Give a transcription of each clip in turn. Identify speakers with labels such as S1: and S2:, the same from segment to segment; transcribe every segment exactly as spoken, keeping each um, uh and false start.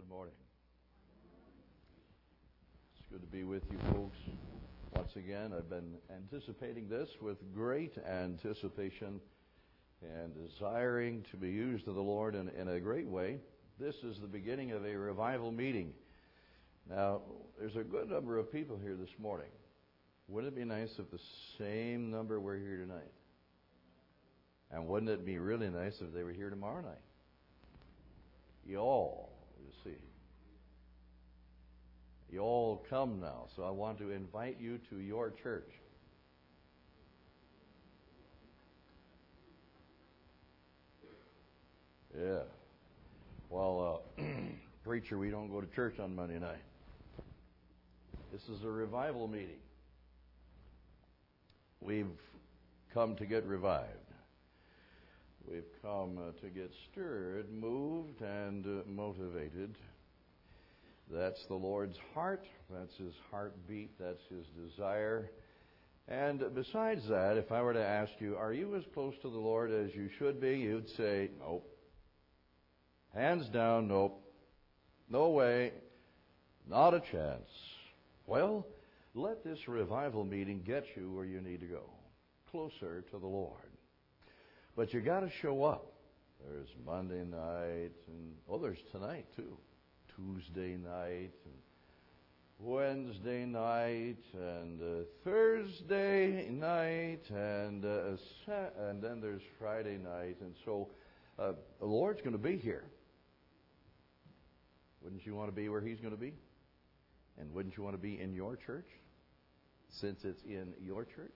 S1: morning. It's good to be with you folks once again. I've been anticipating this with great anticipation and desiring to be used of the Lord in, in a great way. This is the beginning of a revival meeting. Now, there's a good number of people here this morning. Wouldn't it be nice if the same number were here tonight? And wouldn't it be really nice if they were here tomorrow night? You all, you see. You all come now, so I want to invite you to your church. Yeah. Well, uh, preacher, we don't go to church on Monday night. This is a revival meeting. We've come to get revived. We've come uh, to get stirred, moved, and uh, motivated. That's the Lord's heart. That's His heartbeat. That's His desire. And besides that, if I were to ask you, are you as close to the Lord as you should be? You'd say, nope. Hands down, nope. No way. Not a chance. Well, let this revival meeting get you where you need to go. Closer to the Lord. But you got to show up. There's Monday night, and oh, there's tonight too. Tuesday night, and Wednesday night, and uh, Thursday night, and uh, sa- and then there's Friday night, and so uh, the Lord's going to be here. Wouldn't you want to be where He's going to be? And wouldn't you want to be in your church, since it's in your church?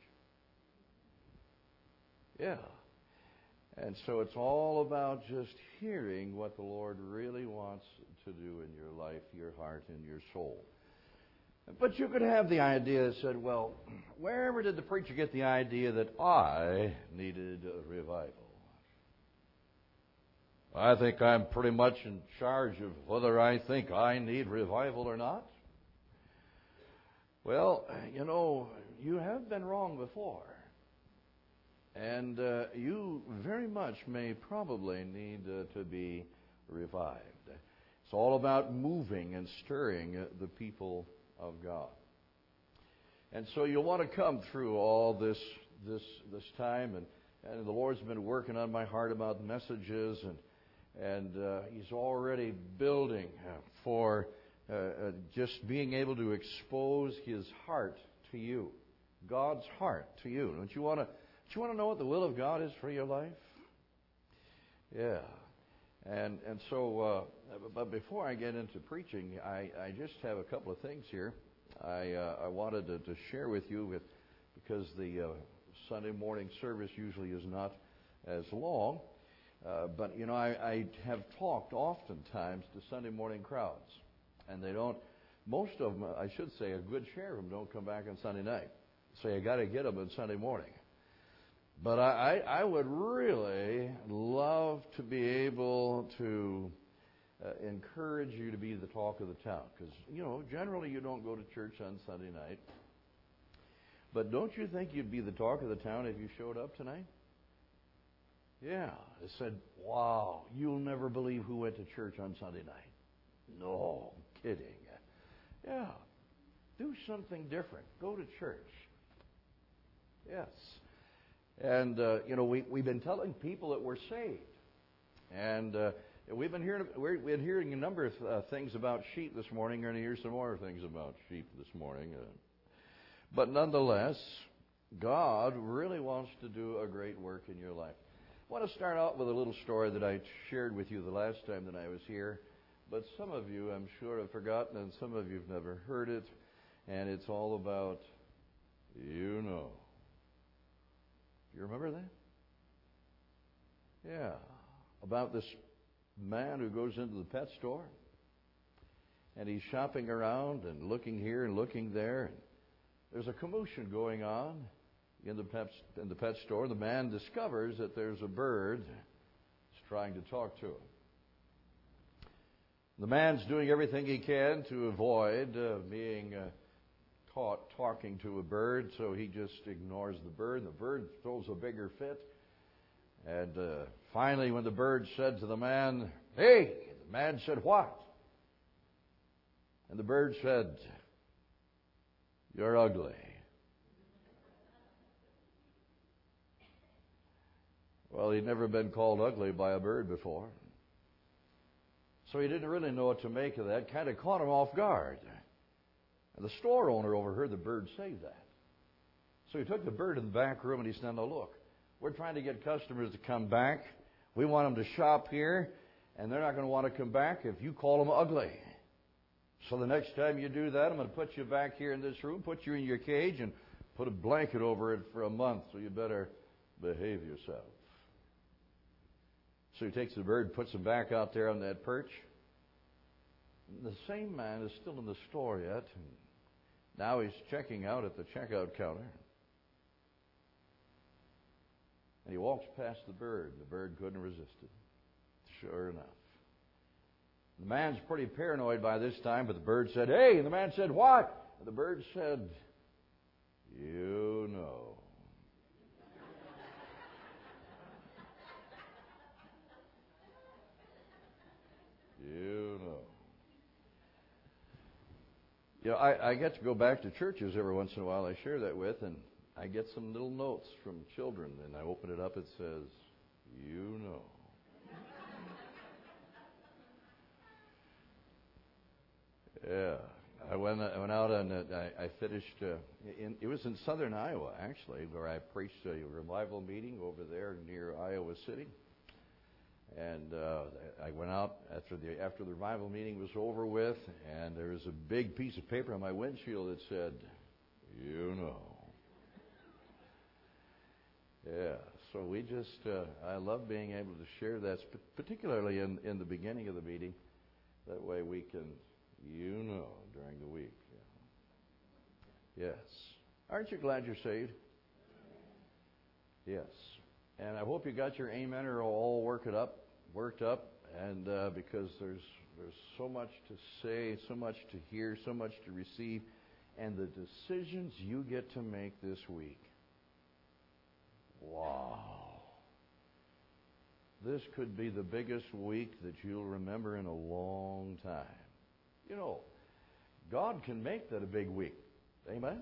S1: Yeah. And so it's all about just hearing what the Lord really wants to do in your life, your heart, and your soul. But you could have the idea that said, well, wherever did the preacher get the idea that I needed a revival? I think I'm pretty much in charge of whether I think I need revival or not. Well, you know, you have been wrong before. And uh, you very much may probably need uh, to be revived. It's all about moving and stirring uh, the people of God. And so you'll want to come through all this this this time, and, and the Lord's been working on my heart about messages, and and uh, He's already building for uh, uh, just being able to expose His heart to you, God's heart to you. Don't you want to? Do you want to know what the will of God is for your life? Yeah. And and so, uh, but before I get into preaching, I, I just have a couple of things here I uh, I wanted to, to share with you, with, because the uh, Sunday morning service usually is not as long. Uh, but, you know, I, I have talked oftentimes to Sunday morning crowds. And they don't, most of them, I should say, a good share of them don't come back on Sunday night. So you got to get them on Sunday morning. But I, I would really love to be able to uh, encourage you to be the talk of the town. Because, you know, generally you don't go to church on Sunday night. But don't you think you'd be the talk of the town if you showed up tonight? Yeah. They said, wow, you'll never believe who went to church on Sunday night. No, I'm kidding. Yeah. Do something different. Go to church. Yes. And, uh, you know, we, we've been telling people that we're saved. And uh, we've been hearing we've been hearing a number of uh, things about sheep this morning. We're going to hear some more things about sheep this morning. Uh, but nonetheless, God really wants to do a great work in your life. I want to start out with a little story that I shared with you the last time that I was here. But some of you, I'm sure, have forgotten, and some of you have never heard it. And it's all about, you know. You remember that? Yeah. About this man who goes into the pet store. And he's shopping around and looking here and looking there. And there's a commotion going on in the pet, in the pet store. The man discovers that there's a bird that's trying to talk to him. The man's doing everything he can to avoid uh, being uh, caught talking to a bird, so he just ignores the bird. The bird throws a bigger fit. And uh, finally, when the bird said to the man, "Hey," the man said, "What?" And the bird said, "You're ugly." Well, he'd never been called ugly by a bird before. So he didn't really know what to make of that. Kind of caught him off guard. And the store owner overheard the bird say that. So he took the bird in the back room and he said, "Now look, we're trying to get customers to come back. We want them to shop here, and they're not going to want to come back if you call them ugly. So the next time you do that, I'm going to put you back here in this room, put you in your cage, and put a blanket over it for a month, so you better behave yourself." So he takes the bird, puts him back out there on that perch. The same man is still in the store yet. Now he's checking out at the checkout counter. And he walks past the bird. The bird couldn't resist it. Sure enough. The man's pretty paranoid by this time, but the bird said, "Hey!" And the man said, "What?" And the bird said, "You know." You know. You know, I, I get to go back to churches every once in a while I share that with, and I get some little notes from children, and I open it up, it says, "You know." Yeah. I went, I went out and I, I finished, uh, in, it was in southern Iowa, actually, where I preached a revival meeting over there near Iowa City. And uh, I went out after the after the revival meeting was over with, and there was a big piece of paper on my windshield that said, "You know." Yeah, so we just, uh, I love being able to share that, particularly in, in the beginning of the meeting. That way we can, you know, during the week. Yeah. Yes. Aren't you glad you're saved? Yes. And I hope you got your amener all worked up, worked up, and uh, because there's there's so much to say, so much to hear, so much to receive, and the decisions you get to make this week. Wow. This could be the biggest week that you'll remember in a long time. You know, God can make that a big week. Amen?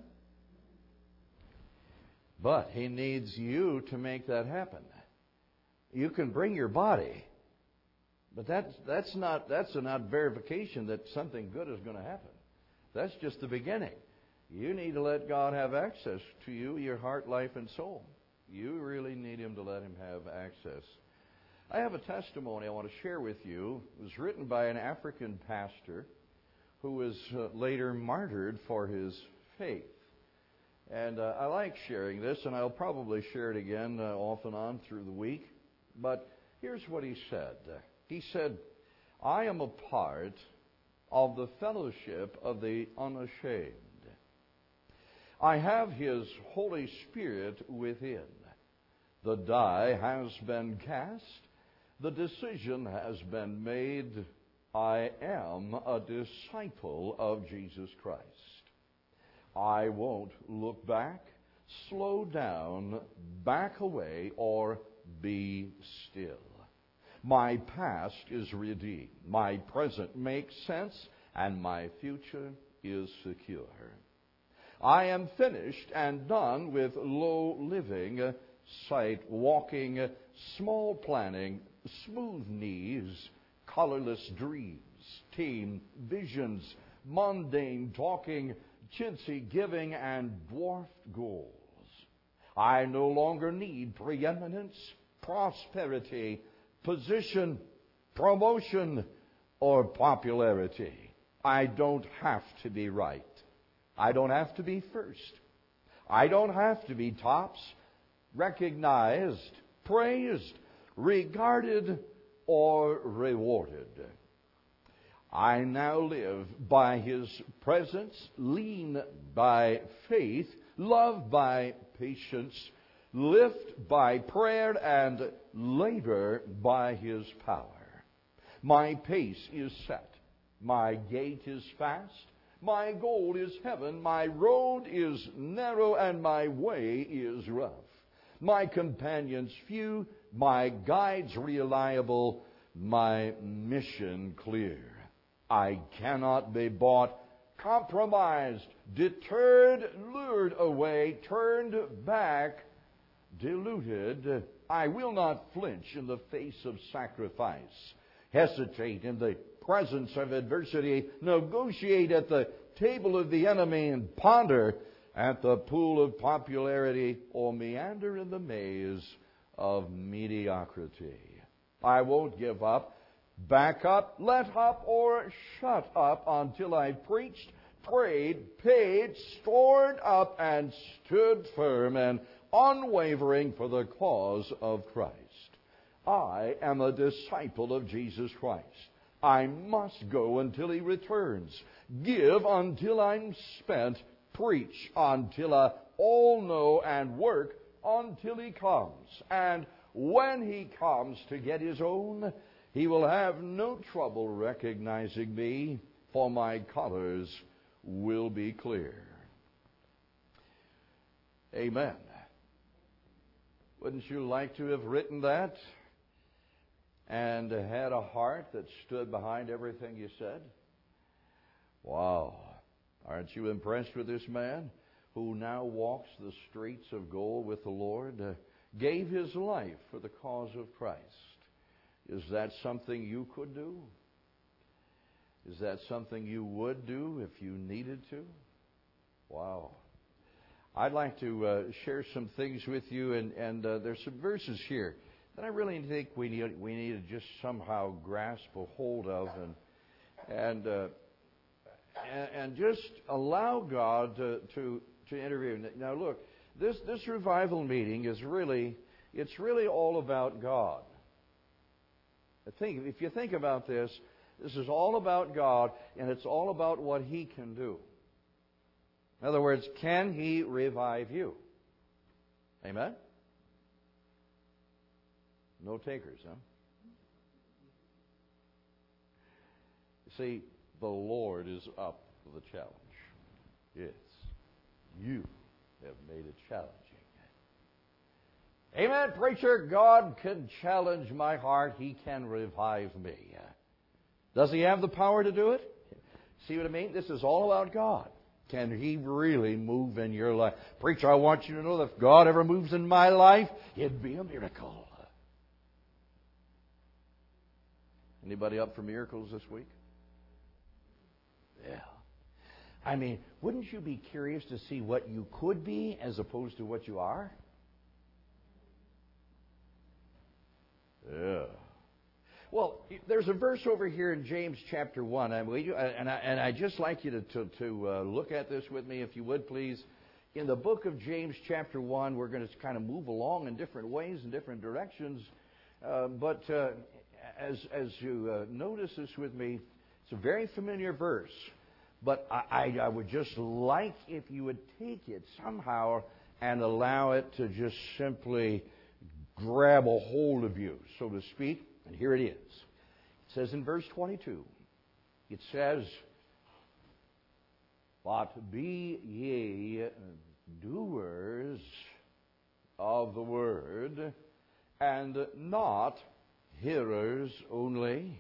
S1: But He needs you to make that happen. You can bring your body, but that's that's not that's not verification that something good is going to happen. That's just the beginning. You need to let God have access to you, your heart, life, and soul. You really need Him to let Him have access. I have a testimony I want to share with you. It was written by an African pastor who was uh, later martyred for his faith. And uh, I like sharing this, and I'll probably share it again uh, off and on through the week. But here's what he said. He said, "I am a part of the fellowship of the unashamed. I have His Holy Spirit within. The die has been cast. The decision has been made. I am a disciple of Jesus Christ. I won't look back, slow down, back away, or be still. My past is redeemed. My present makes sense, and my future is secure. I am finished and done with low living, sight walking, small planning, smooth knees, colorless dreams, team visions, mundane talking, chintzy giving, and dwarfed goals. I no longer need preeminence, prosperity, position, promotion, or popularity. I don't have to be right. I don't have to be first. I don't have to be tops, recognized, praised, regarded, or rewarded. I now live by His presence, lean by faith, love by patience, lift by prayer, and labor by His power. My pace is set. My gait is fast. My goal is heaven. My road is narrow, and my way is rough. My companions few. My guides reliable. My mission clear. I cannot be bought. compromised, deterred, lured away, turned back, deluded, I will not flinch in the face of sacrifice, hesitate in the presence of adversity, negotiate at the table of the enemy, and ponder at the pool of popularity, or meander in the maze of mediocrity. I won't give up, back up, let up, or shut up until I've preached, prayed, paid, stored up, and stood firm and unwavering for the cause of Christ. I am a disciple of Jesus Christ. I must go until He returns, give until I'm spent, preach until I all know, and work until He comes. And when He comes to get His own, He will have no trouble recognizing me, for my colors will be clear. Amen. Wouldn't you like to have written that and had a heart that stood behind everything you said? Wow. Aren't you impressed with this man who now walks the streets of gold with the Lord, uh, gave his life for the cause of Christ? Is that something you could do? Is that something you would do if you needed to? Wow. I'd like to uh, share some things with you, and, and uh, there's some verses here that I really think we need, we need to just somehow grasp a hold of and and uh, and, and just allow God to, to to intervene. Now, look, this this revival meeting is really it's really all about God. I think if you think about this, this is all about God, and it's all about what He can do. In other words, can He revive you? Amen? No takers, huh? See, the Lord is up for the challenge. Yes. You have made it challenging. Amen, preacher. God can challenge my heart. He can revive me. Does He have the power to do it? See what I mean? This is all about God. Can He really move in your life? Preacher, I want you to know that if God ever moves in my life, it'd be a miracle. Anybody up for miracles this week? Yeah. I mean, wouldn't you be curious to see what you could be as opposed to what you are? Yeah. Well, there's a verse over here in James chapter one, and, we, and, I, and I'd just like you to, to, to uh, look at this with me, if you would, please. In the book of James chapter one, we're going to kind of move along in different ways, in different directions. Uh, but uh, as, as you uh, notice this with me, it's a very familiar verse. But I, I, I would just like if you would take it somehow and allow it to just simply grab a hold of you, so to speak. And here it is. It says in verse twenty-two, it says, "But be ye doers of the word, and not hearers only."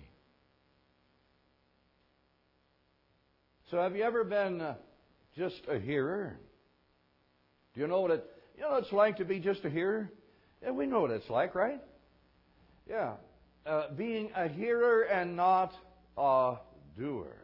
S1: So have you ever been uh, just a hearer? Do you know what it, you know what it's like to be just a hearer? Yeah, we know what it's like, right? Yeah. Uh, being a hearer and not a doer.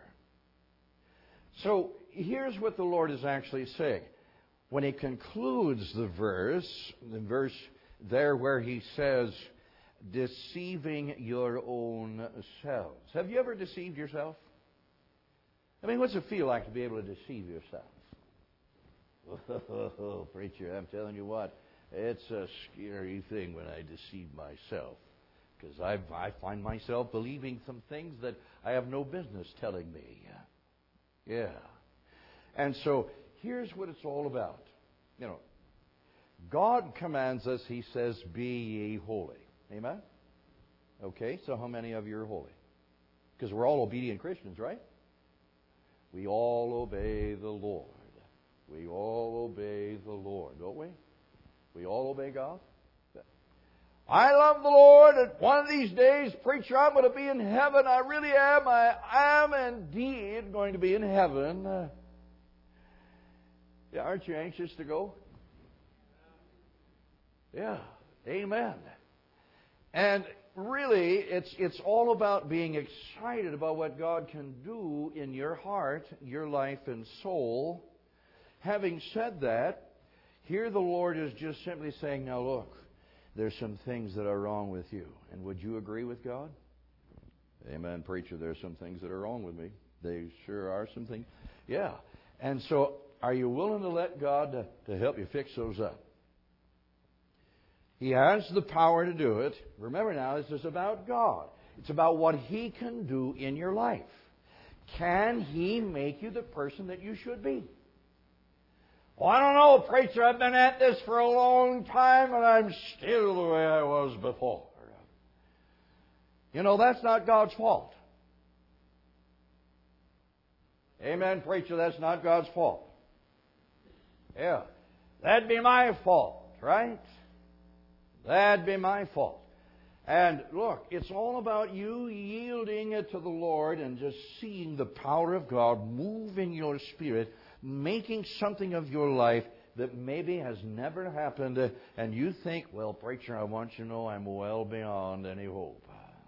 S1: So here's what the Lord is actually saying. When He concludes the verse, the verse there where He says, deceiving your own selves. Have you ever deceived yourself? I mean, what's it feel like to be able to deceive yourself? Oh, preacher, I'm telling you what, it's a scary thing when I deceive myself. Because I, I find myself believing some things that I have no business telling me. Yeah. And so, here's what it's all about. You know, God commands us, He says, be ye holy. Amen? Okay, so how many of you are holy? Because we're all obedient Christians, right? We all obey the Lord. We all obey the Lord, don't we? We all obey God? I love the Lord, and one of these days, preacher, I'm going to be in heaven. I really am. I am indeed going to be in heaven. Uh, yeah, aren't you anxious to go? Yeah. Amen. And really, it's it's all about being excited about what God can do in your heart, your life, and soul. Having said that, here the Lord is just simply saying, now look, there's some things that are wrong with you. And would you agree with God? Amen, preacher, there's some things that are wrong with me. They sure are some things. Yeah. And so, are you willing to let God to, to help you fix those up? He has the power to do it. Remember now, this is about God. It's about what He can do in your life. Can He make you the person that you should be? Well, I don't know, preacher. I've been at this for a long time, and I'm still the way I was before. You know, that's not God's fault. Amen, preacher. That's not God's fault. Yeah. That'd be my fault, right? That'd be my fault. And look, it's all about you yielding it to the Lord and just seeing the power of God move in your spirit, making something of your life that maybe has never happened, and you think, well, preacher, I want you to know I'm well beyond any hope.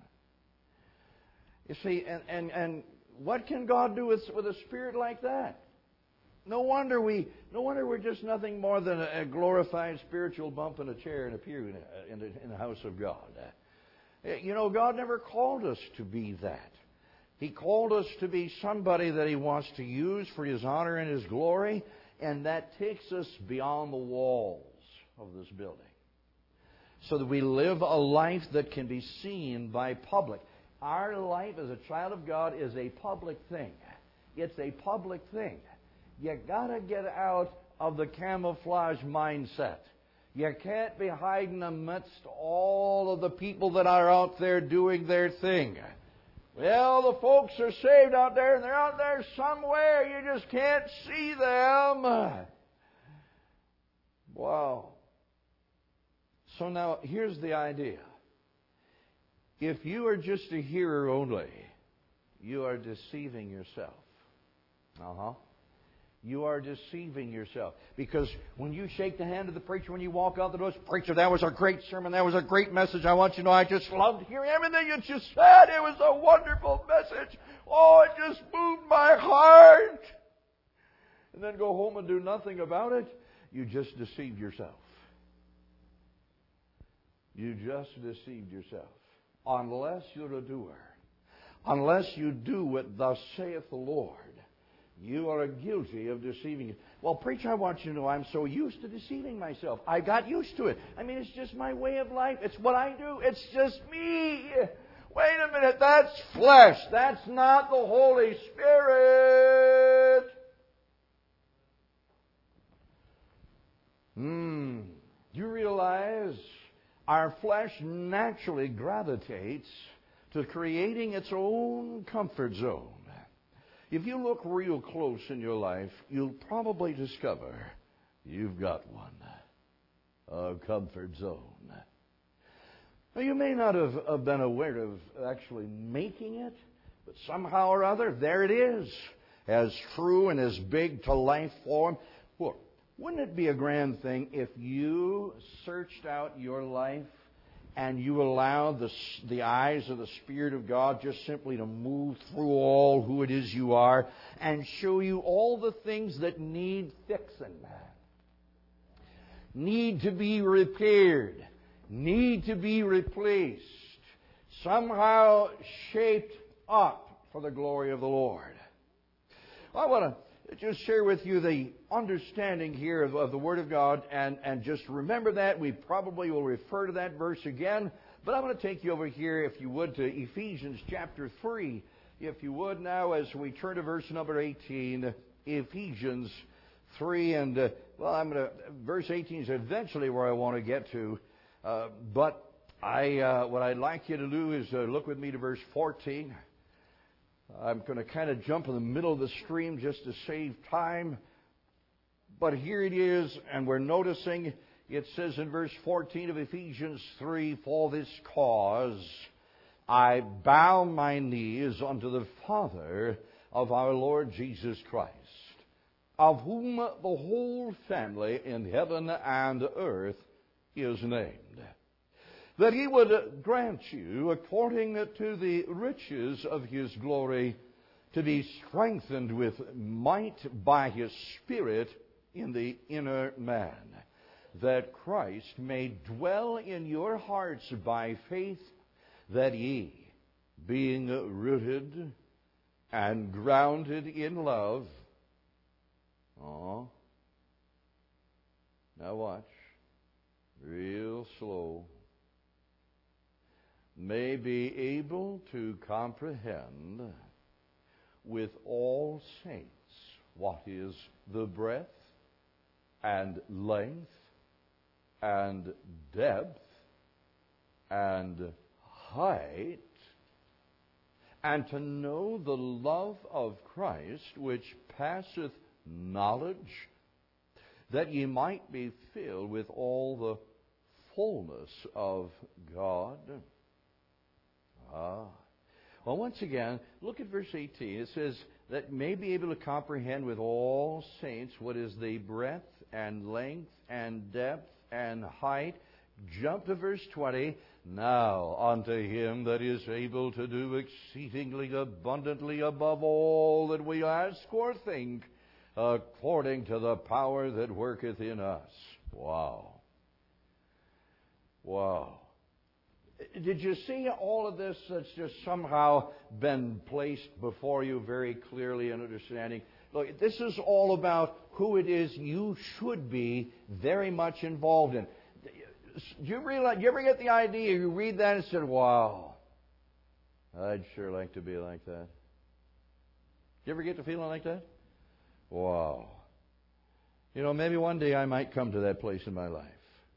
S1: You see, and, and, and what can God do with, with a spirit like that? No wonder we, no wonder we're just nothing more than a, a glorified spiritual bump in a chair in a pew in, a, in, the, in the house of God. You know, God never called us to be that. He called us to be somebody that He wants to use for His honor and His glory, and that takes us beyond the walls of this building, so that we live a life that can be seen by public. Our life as a child of God is a public thing. It's a public thing. You got to get out of the camouflage mindset. You can't be hiding amidst all of the people that are out there doing their thing. Well, the folks are saved out there, and they're out there somewhere. You just can't see them. Wow. So now, here's the idea. If you are just a hearer only, you are deceiving yourself. Uh-huh. You are deceiving yourself. Because when you shake the hand of the preacher, when you walk out the door, preacher, that was a great sermon. That was a great message. I want you to know I just loved hearing everything you just said. It was a wonderful message. Oh, it just moved my heart. And then go home and do nothing about it. You just deceived yourself. You just deceived yourself. Unless you're a doer. Unless you do what thus saith the Lord, you are guilty of deceiving you. Well, preacher, I want you to know I'm so used to deceiving myself. I got used to it. I mean, it's just my way of life. It's what I do. It's just me. Wait a minute. That's flesh. That's not the Holy Spirit. Hmm. You realize our flesh naturally gravitates to creating its own comfort zone. If you look real close in your life, you'll probably discover you've got one. A comfort zone. Now, you may not have, have been aware of actually making it, but somehow or other, there it is. As true and as big to life form. Look, wouldn't it be a grand thing if you searched out your life and you allowed the, the eyes of the Spirit of God just simply to move through all who it is you are and show you all the things that need fixing, need to be repaired, need to be replaced, somehow shaped up for the glory of the Lord. I want to just share with you the understanding here of, of the Word of God, and, and just remember that. We probably will refer to that verse again, but I'm going to take you over here, if you would, to Ephesians chapter three. If you would now, as we turn to verse number eighteen, Ephesians three, and, uh, well, I'm going to, verse eighteen is eventually where I want to get to, uh, but I, uh, what I'd like you to do is uh, look with me to verse fourteen. I'm going to kind of jump in the middle of the stream just to save time. But here it is, and we're noticing It says in verse fourteen of Ephesians three, "For this cause I bow my knees unto the Father of our Lord Jesus Christ, of whom the whole family in heaven and earth is named, that He would grant you, according to the riches of His glory, to be strengthened with might by His Spirit in the inner man, that Christ may dwell in your hearts by faith, that ye, being rooted and grounded in love," oh, now watch, real slow, "may be able to comprehend with all saints what is the breadth and length and depth and height, and to know the love of Christ which passeth knowledge, that ye might be filled with all the fullness of God." Ah. Well, once again, look at verse eighteen. It says that may be able to comprehend with all saints what is the breadth and length and depth and height. Jump to verse twenty. "Now unto Him that is able to do exceedingly abundantly above all that we ask or think, according to the power that worketh in us." Wow. Wow. Did you see all of this that's just somehow been placed before you very clearly in understanding? Look, this is all about who it is you should be very much involved in. Do you realize, do you ever get the idea, you read that and said, "Wow, I'd sure like to be like that"? Do you ever get the feeling like that? Wow. You know, maybe one day I might come to that place in my life.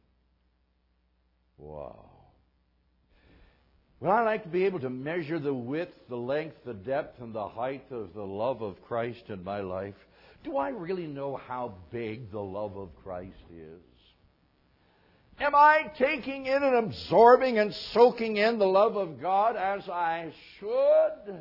S1: Wow. Would I like to be able to measure the width, the length, the depth, and the height of the love of Christ in my life? Do I really know how big the love of Christ is? Am I taking in and absorbing and soaking in the love of God as I should?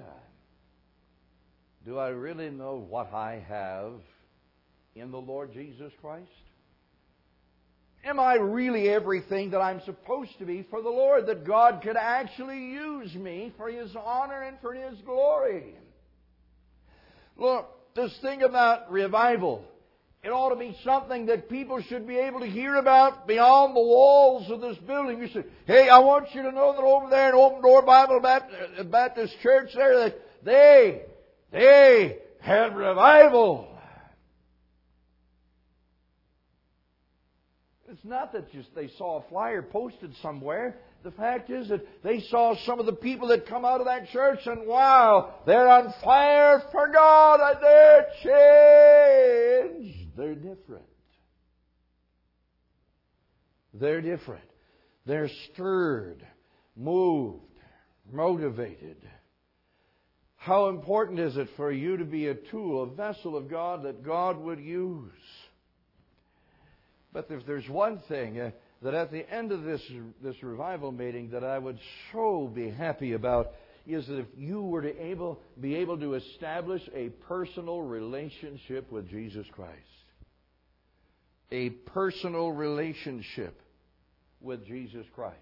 S1: Do I really know what I have in the Lord Jesus Christ? Am I really everything that I'm supposed to be for the Lord, that God could actually use me for His honor and for His glory? Look, this thing about revival, it ought to be something that people should be able to hear about beyond the walls of this building. You say, "Hey, I want you to know that over there in Open Door Bible Baptist Church there, that they, they had revival." It's not that just they saw a flyer posted somewhere. The fact is that they saw some of the people that come out of that church and wow, they're on fire for God and they're changed. They're different. They're different. They're stirred, moved, motivated. How important is it for you to be a tool, a vessel of God that God would use? But if there's one thing uh, that at the end of this this revival meeting that I would so be happy about is that if you were to able be able to establish a personal relationship with Jesus Christ. A personal relationship with Jesus Christ.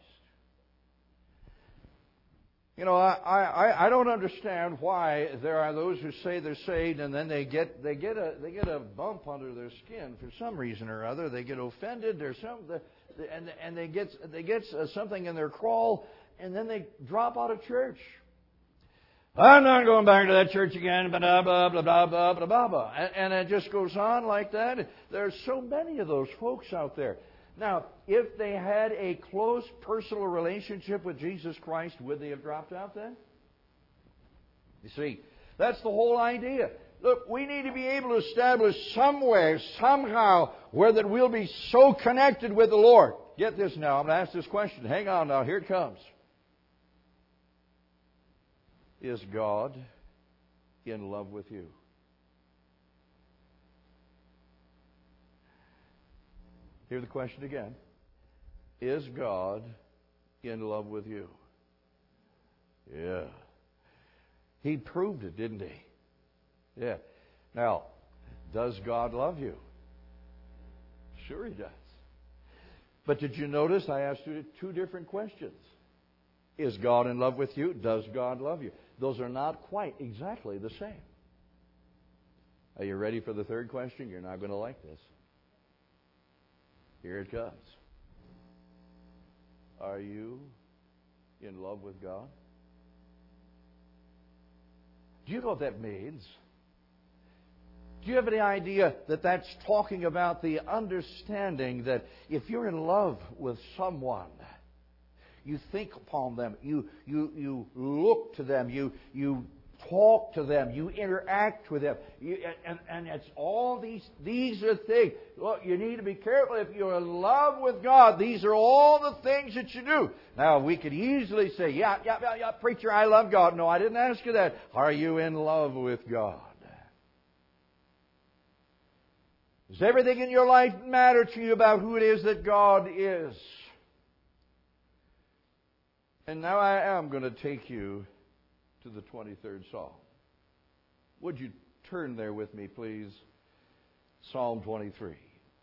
S1: You know, I, I, I don't understand why there are those who say they're saved and then they get they get a they get a bump under their skin for some reason or other. They get offended. There's some and and they get they get something in their crawl and then they drop out of church. I'm not going back to that church again. Blah blah blah blah blah blah blah blah blah. And, and it just goes on like that. There's so many of those folks out there. Now, if they had a close personal relationship with Jesus Christ, would they have dropped out then? You see, that's the whole idea. Look, we need to be able to establish somewhere, somehow, where that we'll be so connected with the Lord. Get this now. I'm going to ask this question. Hang on now. Here it comes. Is God in love with you? Hear the question again. Is God in love with you? Yeah. He proved it, didn't he? Yeah. Now, does God love you? Sure He does. But did you notice I asked you two different questions? Is God in love with you? Does God love you? Those are not quite exactly the same. Are you ready for the third question? You're not going to like this. Here it comes. Are you in love with God? Do you know what that means? Do you have any idea that that's talking about the understanding that if you're in love with someone, you think upon them, you you you look to them, you you talk to them, you interact with them, you, and and it's all these these are things. Look, you need to be careful if you're in love with God. These are all the things that you do. Now we could easily say, yeah, yeah, yeah, yeah, preacher, I love God. No, I didn't ask you that. Are you in love with God? Does everything in your life matter to you about who it is that God is? And now I am going to take you to the twenty-third Psalm. Would you turn there with me, please? Psalm twenty-three.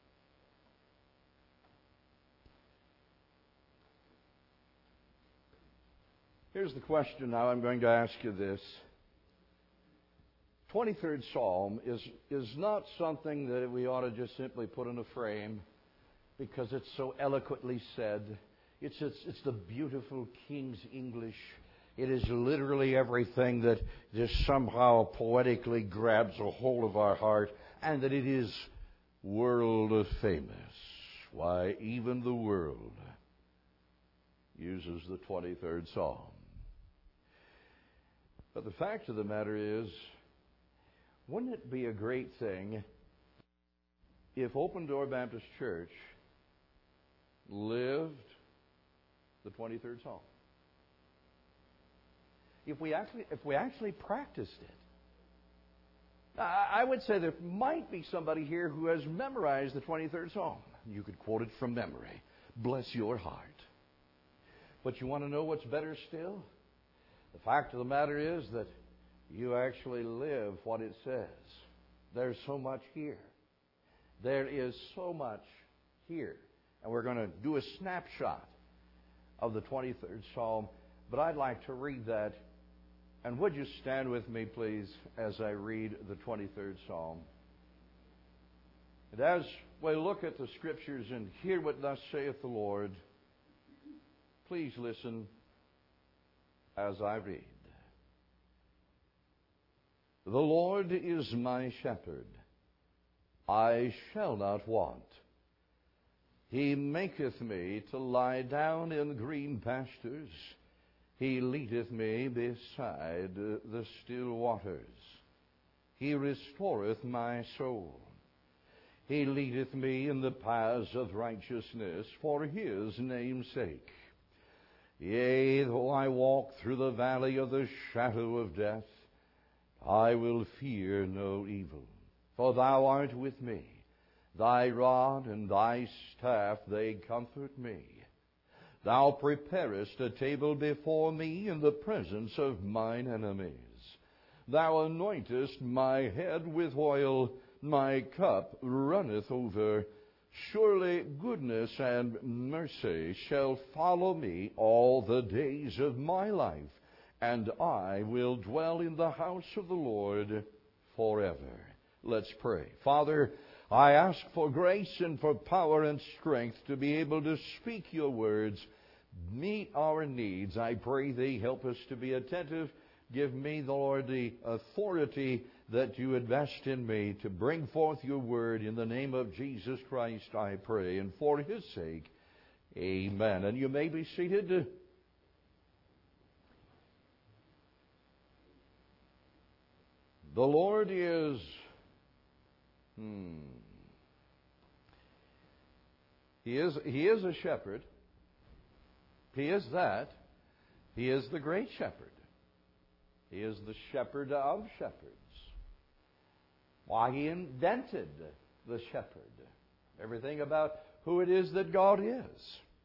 S1: Here's the question now. I'm going to ask you this. twenty-third Psalm is, is not something that we ought to just simply put in a frame because it's so eloquently said. It's, it's, it's the beautiful King's English. It is literally everything that just somehow poetically grabs a hold of our heart, and that it is world famous. Why, even the world uses the twenty-third Psalm. But the fact of the matter is, wouldn't it be a great thing if Open Door Baptist Church lived the twenty-third Psalm? If we actually, if we actually practiced it. I would say there might be somebody here who has memorized the twenty-third Psalm. You could quote it from memory. Bless your heart. But you want to know what's better still? The fact of the matter is that you actually live what it says. There's so much here. There is so much here. And we're going to do a snapshot of the twenty-third Psalm. But I'd like to read that. And would you stand with me, please, as I read the twenty-third Psalm? And as we look at the Scriptures and hear what thus saith the Lord, please listen as I read. The Lord is my shepherd. I shall not want. He maketh me to lie down in green pastures. He leadeth me beside the still waters. He restoreth my soul. He leadeth me in the paths of righteousness for His name's sake. Yea, though I walk through the valley of the shadow of death, I will fear no evil, for Thou art with me. Thy rod and Thy staff, they comfort me. Thou preparest a table before me in the presence of mine enemies. Thou anointest my head with oil, my cup runneth over. Surely goodness and mercy shall follow me all the days of my life, and I will dwell in the house of the Lord forever. Let's pray. Father, I ask for grace and for power and strength to be able to speak your words. Meet our needs. I pray Thee help us to be attentive. Give me, Lord, the authority that you invest in me to bring forth your word. In the name of Jesus Christ, I pray. And for His sake, amen. And you may be seated. The Lord is... Hmm. He is, he is a shepherd. He is that. He is the great shepherd. He is the shepherd of shepherds. Why, He invented the shepherd. Everything about who it is that God is.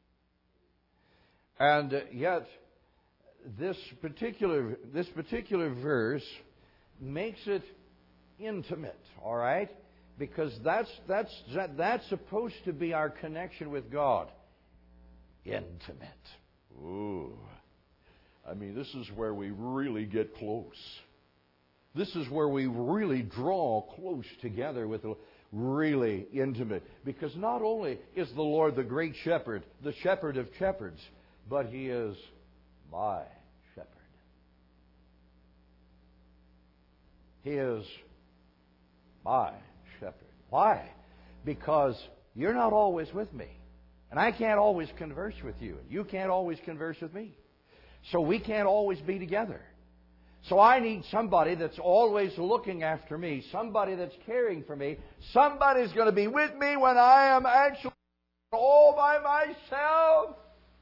S1: And yet, this particular this particular verse makes it intimate, all right? Because that's that's that, that's supposed to be our connection with God. Intimate. Ooh. I mean, this is where we really get close. This is where we really draw close together with the really intimate. Because not only is the Lord the great shepherd, the shepherd of shepherds, but He is my shepherd. He is my shepherd. Why? Because you're not always with me. And I can't always converse with you. And you can't always converse with me. So we can't always be together. So I need somebody that's always looking after me. Somebody that's caring for me. Somebody's going to be with me when I am actually all by myself.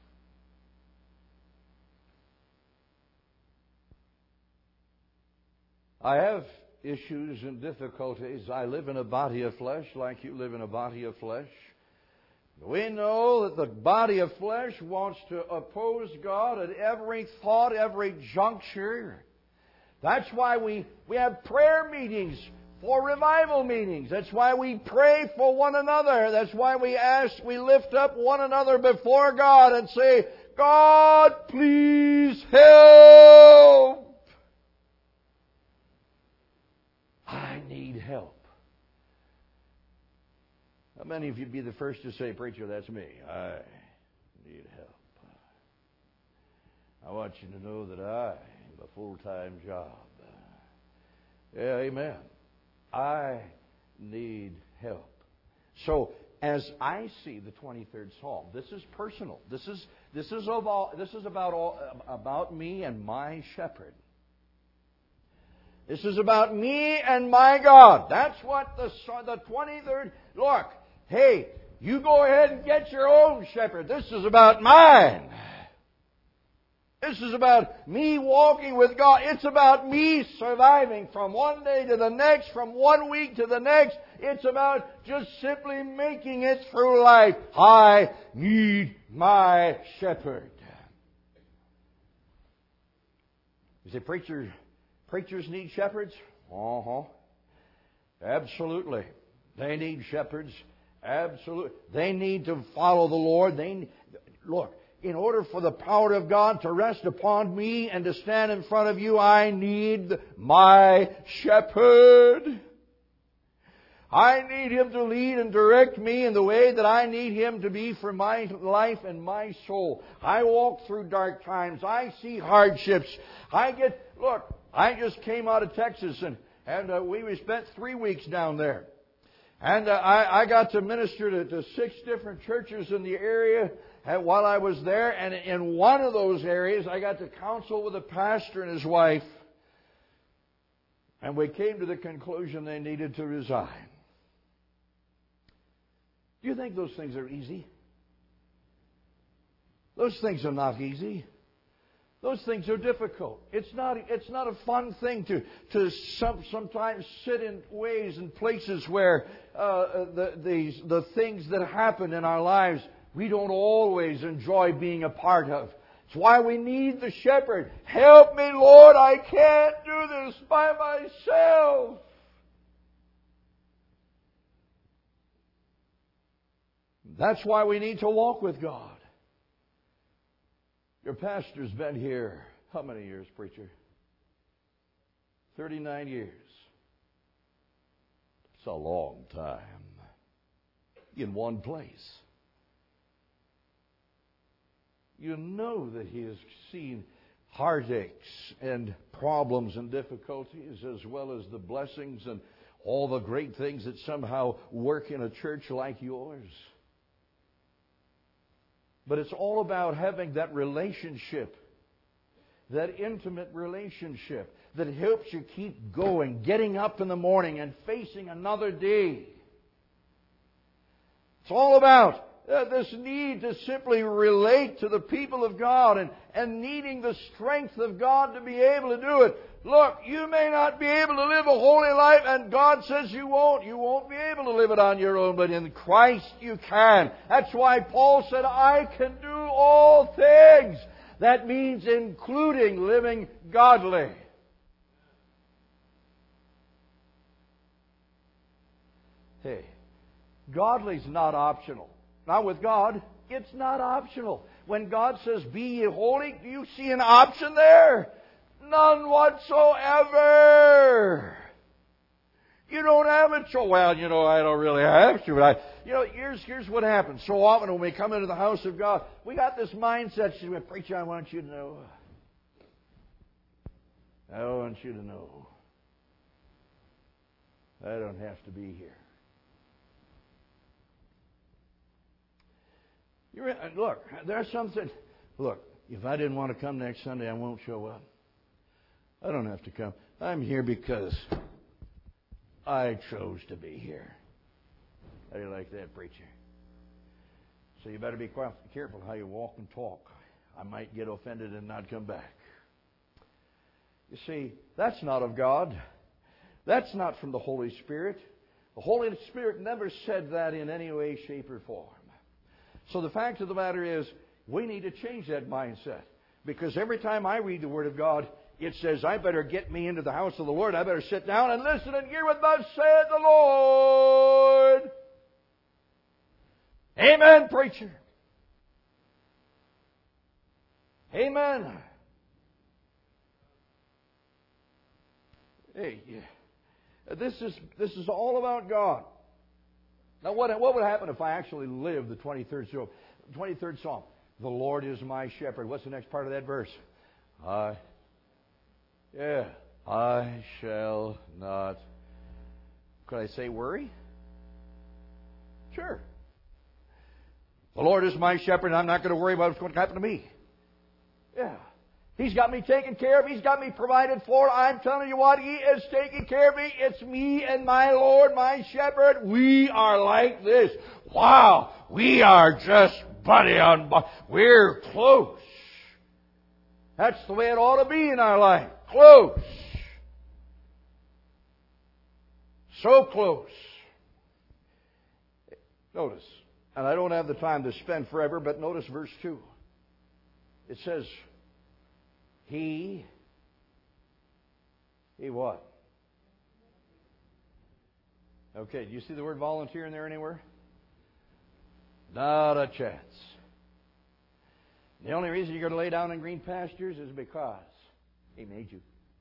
S1: I have issues and difficulties. I live in a body of flesh like you live in a body of flesh. We know that the body of flesh wants to oppose God at every thought, every juncture. That's why we, we have prayer meetings for revival meetings. That's why we pray for one another. That's why we ask, we lift up one another before God and say, God, please help. I need help. How many of you would be the first to say, Preacher, that's me. I need help. I want you to know that I have a full-time job. Yeah, amen. I need help. So, as I see the twenty-third Psalm, this is personal. This is this is about this is about all, about me and my shepherd. This is about me and my God. That's what the the twenty-third. Look, hey, you go ahead and get your own shepherd. This is about mine. This is about me walking with God. It's about me surviving from one day to the next, from one week to the next. It's about just simply making it through life. I need my shepherd. You say, preacher, preachers need shepherds? Uh-huh. Absolutely. They need shepherds. Absolutely. They need to follow the Lord. They need, look, in order for the power of God to rest upon me and to stand in front of you, I need my shepherd. I need Him to lead and direct me in the way that I need Him to be for my life and my soul. I walk through dark times. I see hardships. I get, look, I just came out of Texas and, and uh, we, we spent three weeks down there. And uh, I, I got to minister to, to six different churches in the area while I was there. And in one of those areas, I got to counsel with a pastor and his wife. And we came to the conclusion they needed to resign. Do you think those things are easy? Those things are not easy. Those things are difficult. It's not, it's not a fun thing to, to some, sometimes sit in ways and places where uh, the, these, the things that happen in our lives we don't always enjoy being a part of. It's why we need the shepherd. Help me, Lord, I can't do this by myself. That's why we need to walk with God. Your pastor's been here, how many years, preacher? thirty-nine years. It's a long time. In one place. You know that he has seen heartaches and problems and difficulties as well as the blessings and all the great things that somehow work in a church like yours. But it's all about having that relationship, that intimate relationship that helps you keep going, getting up in the morning and facing another day. It's all about Uh, this need to simply relate to the people of God and, and needing the strength of God to be able to do it. Look, you may not be able to live a holy life, and God says you won't. You won't be able to live it on your own, but in Christ you can. That's why Paul said, I can do all things. That means including living godly. Hey, godly's not optional. Now with God, it's not optional. When God says, be ye holy, do you see an option there? None whatsoever. You don't have a choice. Well, you know, I don't really have to, but I, you know, here's, here's what happens. So often when we come into the house of God, we got this mindset, preacher, I want you to know. I want you to know. I don't have to be here. You're, look, there's something. Look, if I didn't want to come next Sunday, I won't show up. I don't have to come. I'm here because I chose to be here. How do you like that, preacher? So you better be quite careful how you walk and talk. I might get offended and not come back. You see, that's not of God. That's not from the Holy Spirit. The Holy Spirit never said that in any way, shape, or form. So the fact of the matter is, we need to change that mindset. Because every time I read the Word of God, it says, I better get me into the house of the Lord. I better sit down and listen and hear what thus said the Lord. Amen, preacher. Amen. Hey, this is this is all about God. Now, what, what would happen if I actually lived the twenty-third Psalm? twenty-third Psalm. The Lord is my shepherd. What's the next part of that verse? I, yeah, I shall not. Could I say worry? Sure. The Lord is my shepherd, and I'm not going to worry about what's going to happen to me. Yeah. He's got me taken care of. He's got me provided for. I'm telling you what, He is taking care of me. It's me and my Lord, my shepherd. We are like this. Wow. We are just buddy on buddy. We're close. That's the way it ought to be in our life. Close. So close. Notice, and I don't have the time to spend forever, but notice verse two. It says, He, He what? Okay, do you see the word volunteer in there anywhere? Not a chance. The only reason you're going to lay down in green pastures is because He made you.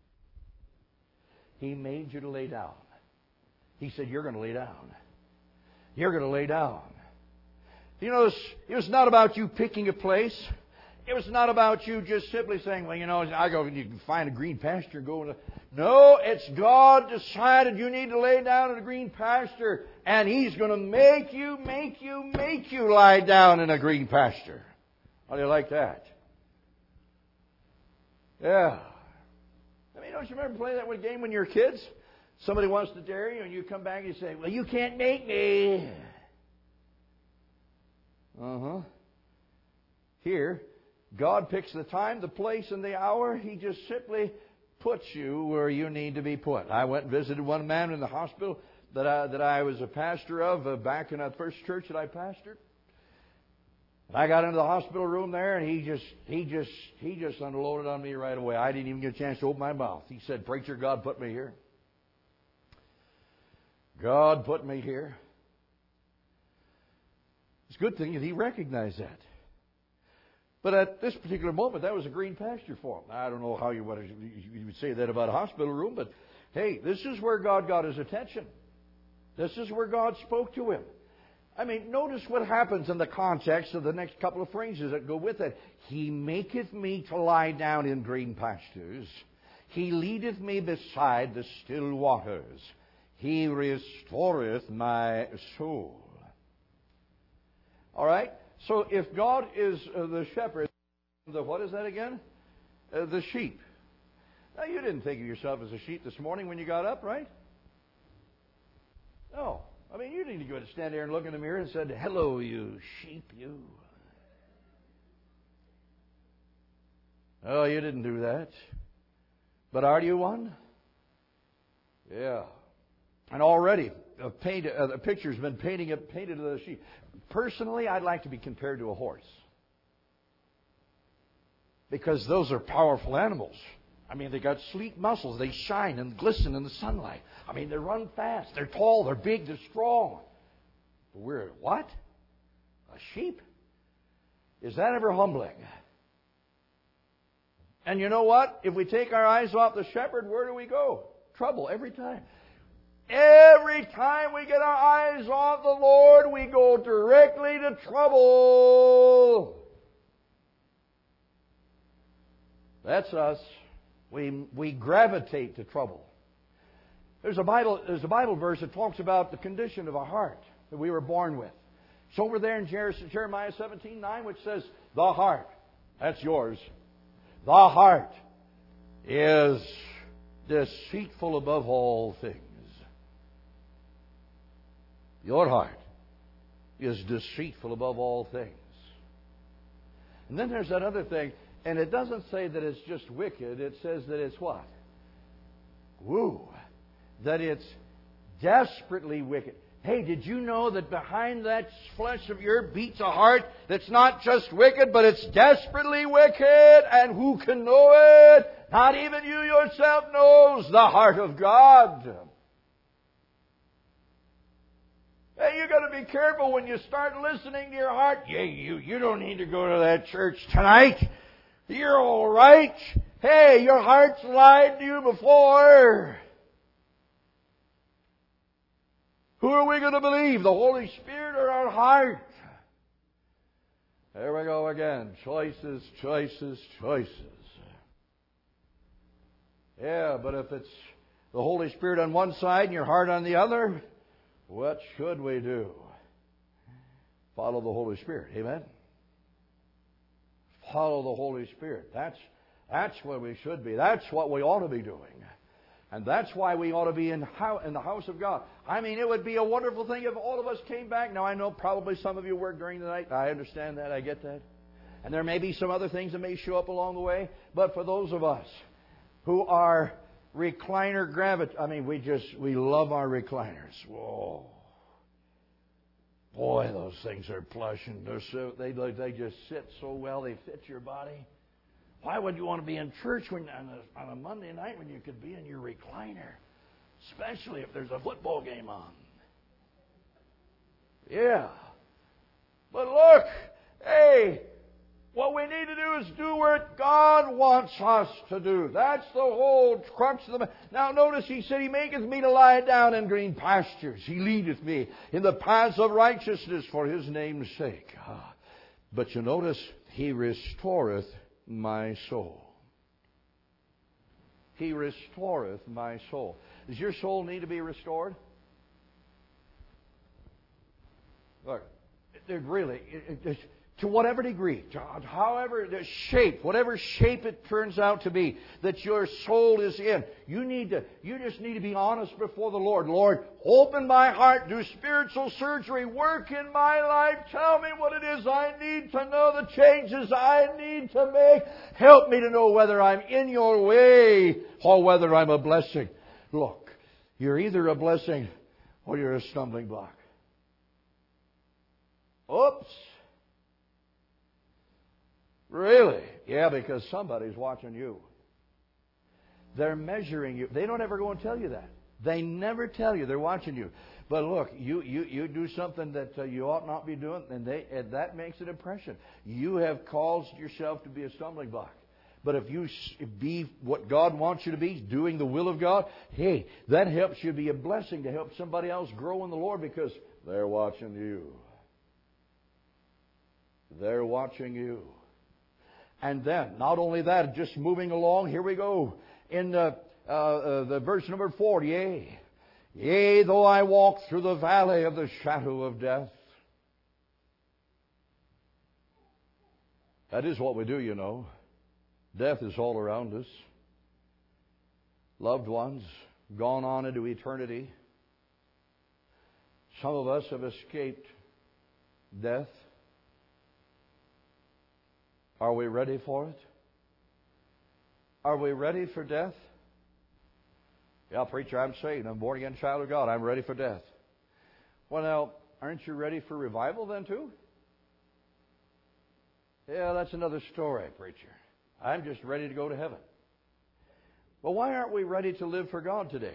S1: He made you to lay down. He said, you're going to lay down. You're going to lay down. You know, it was not about you picking a place. It was not about you just simply saying, well, you know, I go, you can find a green pasture and go. No, it's God decided you need to lay down in a green pasture, and He's going to make you, make you, make you lie down in a green pasture. How do you like that? Yeah. I mean, don't you remember playing that one game when you were kids? Somebody wants to dare you, and you come back and you say, well, you can't make me. Uh-huh. Here, God picks the time, the place, and the hour. He just simply puts you where you need to be put. I went and visited one man in the hospital that I, that I was a pastor of uh, back in that first church that I pastored. And I got into the hospital room there, and he just he just he just unloaded on me right away. I didn't even get a chance to open my mouth. He said, "Preacher, God put me here. God put me here." It's a good thing that he recognized that. But at this particular moment, that was a green pasture for him. I don't know how you, what, you would say that about a hospital room, but hey, this is where God got his attention. This is where God spoke to him. I mean, notice what happens in the context of the next couple of phrases that go with it. He maketh me to lie down in green pastures. He leadeth me beside the still waters. He restoreth my soul. All right? So if God is uh, the shepherd, the what is that again? Uh, the sheep. Now, you didn't think of yourself as a sheep this morning when you got up, right? No. I mean, you need to go and stand there and look in the mirror and say, hello, you sheep, you. Oh, you didn't do that. But are you one? Yeah. And already, a, paint, a picture's been painting, painted of the sheep. Personally, I'd like to be compared to a horse. Because those are powerful animals. I mean, they got sleek muscles. They shine and glisten in the sunlight. I mean, they run fast. They're tall. They're big. They're strong. But we're what? A sheep? Is that ever humbling? And you know what? If we take our eyes off the shepherd, where do we go? Trouble every time. Every time we get our eyes off the Lord, we go directly to trouble. That's us. We we gravitate to trouble. There's a Bible there's a Bible verse that talks about the condition of a heart that we were born with. It's over there in Jeremiah seventeen nine, which says, "The heart, that's yours. The heart is deceitful above all things." Your heart is deceitful above all things. And then there's that other thing. And it doesn't say that it's just wicked. It says that it's what? Woo. That it's desperately wicked. Hey, did you know that behind that flesh of yours beats a heart that's not just wicked, but it's desperately wicked? And who can know it? Not even you yourself knows the heart of God. Hey, you got to be careful when you start listening to your heart. Yeah, you, you don't need to go to that church tonight. You're all right. Hey, your heart's lied to you before. Who are we going to believe? The Holy Spirit or our heart? There we go again. Choices, choices, choices. Yeah, but if it's the Holy Spirit on one side and your heart on the other, what should we do? Follow the Holy Spirit. Amen? Follow the Holy Spirit. That's, that's what we should be. That's what we ought to be doing. And that's why we ought to be in, in the house of God. I mean, it would be a wonderful thing if all of us came back. Now, I know probably some of you work during the night. I understand that. I get that. And there may be some other things that may show up along the way. But for those of us who are recliner gravity, I mean, we just, we love our recliners. Whoa. Boy, those things are plush and they're so, they, they just sit so well. They fit your body. Why would you want to be in church when, on, a, on a Monday night when you could be in your recliner? Especially if there's a football game on. Yeah. But look, hey, what we need to do is do what God wants us to do. That's the whole crux of the matter. Now notice He said, He maketh me to lie down in green pastures. He leadeth me in the paths of righteousness for His name's sake. Ah. But you notice, He restoreth my soul. He restoreth my soul. Does your soul need to be restored? Look, it really, it, it, to whatever degree, to however the shape, whatever shape it turns out to be, that your soul is in, you need to, you just need to be honest before the Lord. Lord, open my heart, do spiritual surgery, work in my life, tell me what it is I need to know, the changes I need to make. Help me to know whether I'm in your way or whether I'm a blessing. Look, you're either a blessing or you're a stumbling block. Oops. Really? Yeah, because somebody's watching you. They're measuring you. They don't ever go and tell you that. They never tell you they're watching you. But look, you, you, you do something that uh, you ought not be doing, and, they, and that makes an impression. You have caused yourself to be a stumbling block. But if you be what God wants you to be, doing the will of God, hey, that helps you be a blessing to help somebody else grow in the Lord because they're watching you. They're watching you. And then, not only that, just moving along, here we go. In uh, uh, uh, the verse number four, yea, yea, though I walk through the valley of the shadow of death. That is what we do, you know. Death is all around us. Loved ones gone on into eternity. Some of us have escaped death. Are we ready for it? Are we ready for death? Yeah, preacher, I'm saved. I'm a born-again child of God. I'm ready for death. Well, now, aren't you ready for revival then, too? Yeah, that's another story, preacher. I'm just ready to go to heaven. Well, why aren't we ready to live for God today?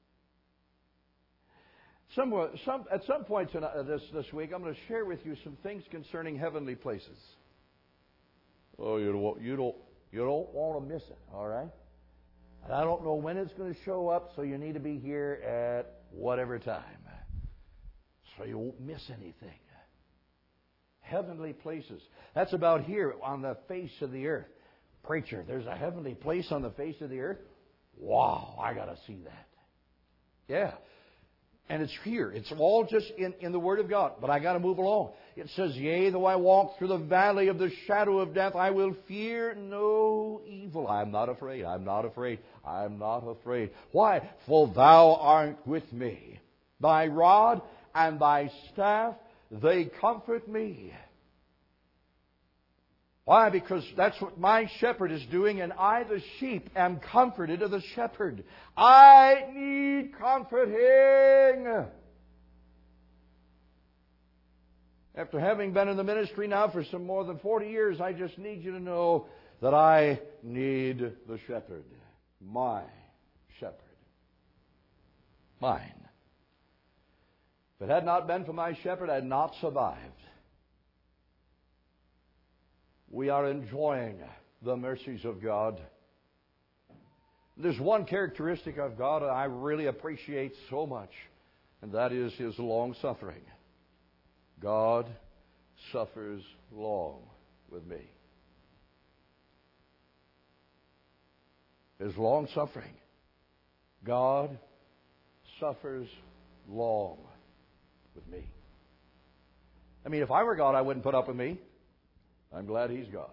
S1: Some, some, at some point tonight, uh, this, this week, I'm going to share with you some things concerning heavenly places. Oh, you don't, you don't, you don't want to miss it, all right? And I don't know when it's going to show up, so you need to be here at whatever time, so you won't miss anything. Heavenly places. That's about here on the face of the earth. Preacher, there's a heavenly place on the face of the earth? Wow, I got to see that. Yeah. And it's here. It's all just in, in the Word of God. But I got to move along. It says, yea, though I walk through the valley of the shadow of death, I will fear no evil. I'm not afraid. I'm not afraid. I'm not afraid. Why? For thou art with me. Thy rod and thy staff, they comfort me. Why? Because that's what my shepherd is doing, and I, the sheep, am comforted of the shepherd. I need comforting. After having been in the ministry now for some more than forty years, I just need you to know that I need the shepherd. My shepherd. Mine. If it had not been for my shepherd, I had not survived. We are enjoying the mercies of God. There's one characteristic of God I really appreciate so much, and that is His long-suffering. God suffers long with me. His long-suffering. God suffers long with me. I mean, if I were God, I wouldn't put up with me. I'm glad He's God.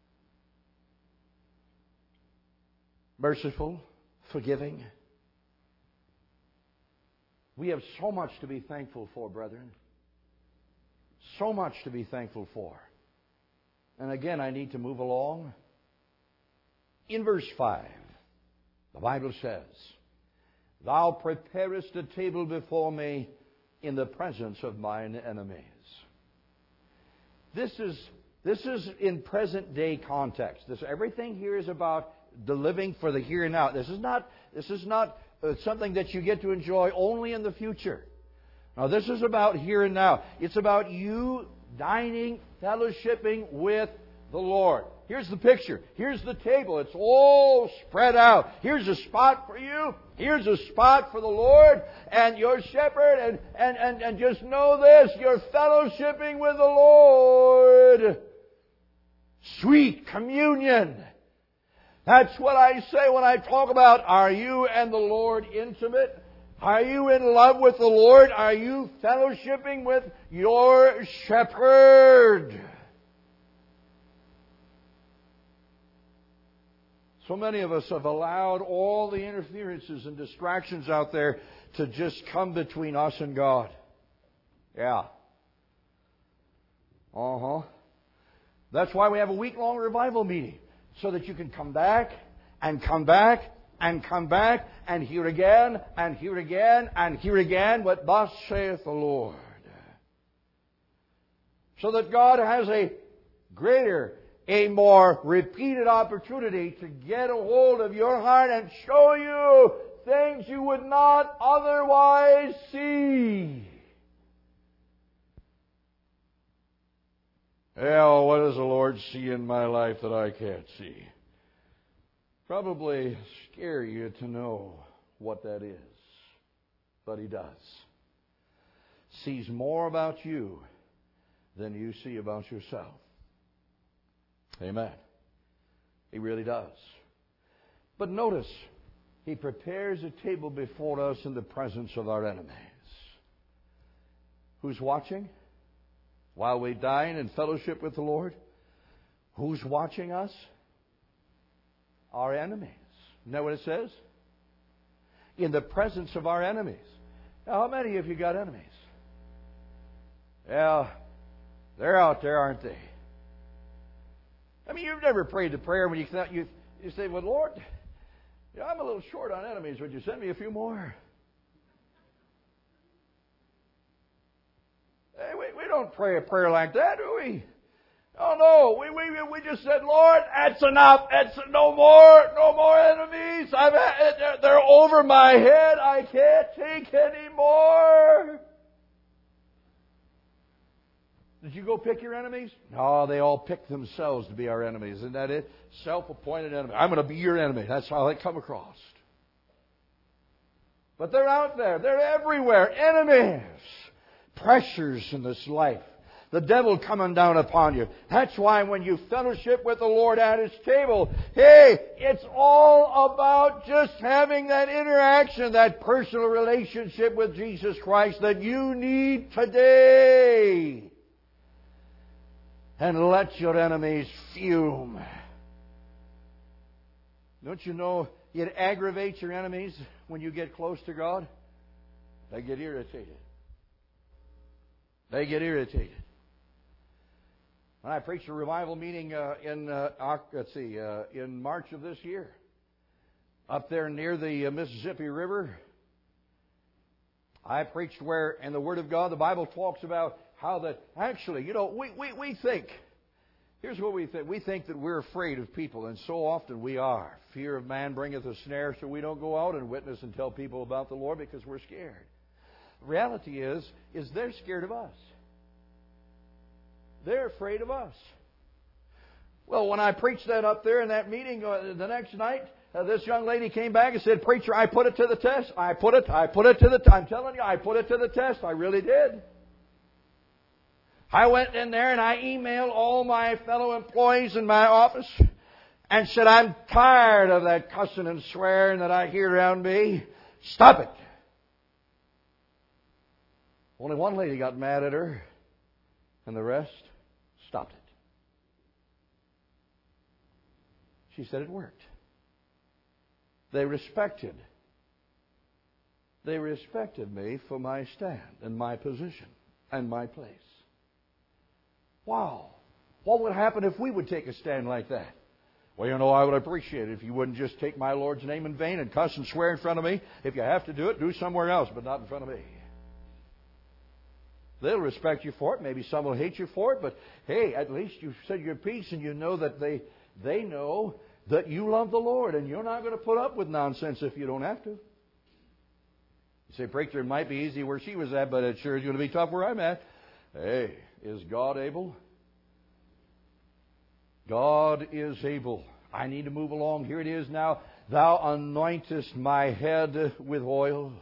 S1: Merciful, forgiving. We have so much to be thankful for, brethren. So much to be thankful for. And again, I need to move along. In verse five, the Bible says, Thou preparest a table before me in the presence of mine enemies. This is this is in present day context. This everything here is about the living for the here and now. This is not this is not uh, something that you get to enjoy only in the future. Now, this is about here and now. It's about you dining, fellowshipping with the Lord. Here's the picture. Here's the table. It's all spread out. Here's a spot for you. Here's a spot for the Lord and your shepherd. And, and, and, and just know this, you're fellowshipping with the Lord. Sweet communion. That's what I say when I talk about, are you and the Lord intimate? Are you in love with the Lord? Are you fellowshipping with your shepherd? So many of us have allowed all the interferences and distractions out there to just come between us and God. Yeah. Uh-huh. That's why we have a week-long revival meeting. So that you can come back and come back and come back and hear again and hear again and hear again what thus saith the Lord. So that God has a greater, a more repeated opportunity to get a hold of your heart and show you things you would not otherwise see. Well, what does the Lord see in my life that I can't see? Probably scare you to know what that is. But He does. Sees more about you than you see about yourself. Amen. He really does. But notice, He prepares a table before us in the presence of our enemies. Who's watching? While we dine in fellowship with the Lord, who's watching us? Our enemies. Isn't that what it says? In the presence of our enemies. Now, how many of you got enemies? Yeah, they're out there, aren't they? I mean, you've never prayed the prayer when you thought you you say, "Well, Lord, you know, I'm a little short on enemies. Would you send me a few more?" Hey, we, we don't pray a prayer like that, do we? Oh no, we we we just said, "Lord, that's enough. That's no more, no more enemies. I've had, they're over my head. I can't take any more." Did you go pick your enemies? No, they all picked themselves to be our enemies. Isn't that it? Self-appointed enemy. I'm going to be your enemy. That's how they come across. But they're out there. They're everywhere. Enemies. Pressures in this life. The devil coming down upon you. That's why when you fellowship with the Lord at His table, hey, it's all about just having that interaction, that personal relationship with Jesus Christ that you need today. And let your enemies fume. Don't you know it aggravates your enemies when you get close to God? They get irritated. They get irritated. When I preached a revival meeting uh, in uh, let's see, uh, in March of this year, up there near the uh, Mississippi River, I preached where in the Word of God the Bible talks about how that actually, you know, we, we, we think. Here's what we think. We think that we're afraid of people, and so often we are. Fear of man bringeth a snare, so we don't go out and witness and tell people about the Lord because we're scared. The reality is, is they're scared of us. They're afraid of us. Well, when I preached that up there in that meeting uh, the next night, uh, this young lady came back and said, "Preacher, I put it to the test. I put it, I put it to the test. I'm telling you, I put it to the test. I really did." I went in there and I emailed all my fellow employees in my office and said, "I'm tired of that cussing and swearing that I hear around me. Stop it." Only one lady got mad at her, and the rest stopped it. She said it worked. They respected. They respected me for my stand and my position and my place. Wow. What would happen if we would take a stand like that? Well, you know, I would appreciate it if you wouldn't just take my Lord's name in vain and cuss and swear in front of me. If you have to do it, do it somewhere else, but not in front of me. They'll respect you for it. Maybe some will hate you for it, but hey, at least you've said your piece and you know that they they know that you love the Lord and you're not going to put up with nonsense if you don't have to. You say, "Preacher, it might be easy where she was at, but it sure is going to be tough where I'm at." Hey, is God able? God is able. I need to move along. Here it is now. "Thou anointest my head with oil.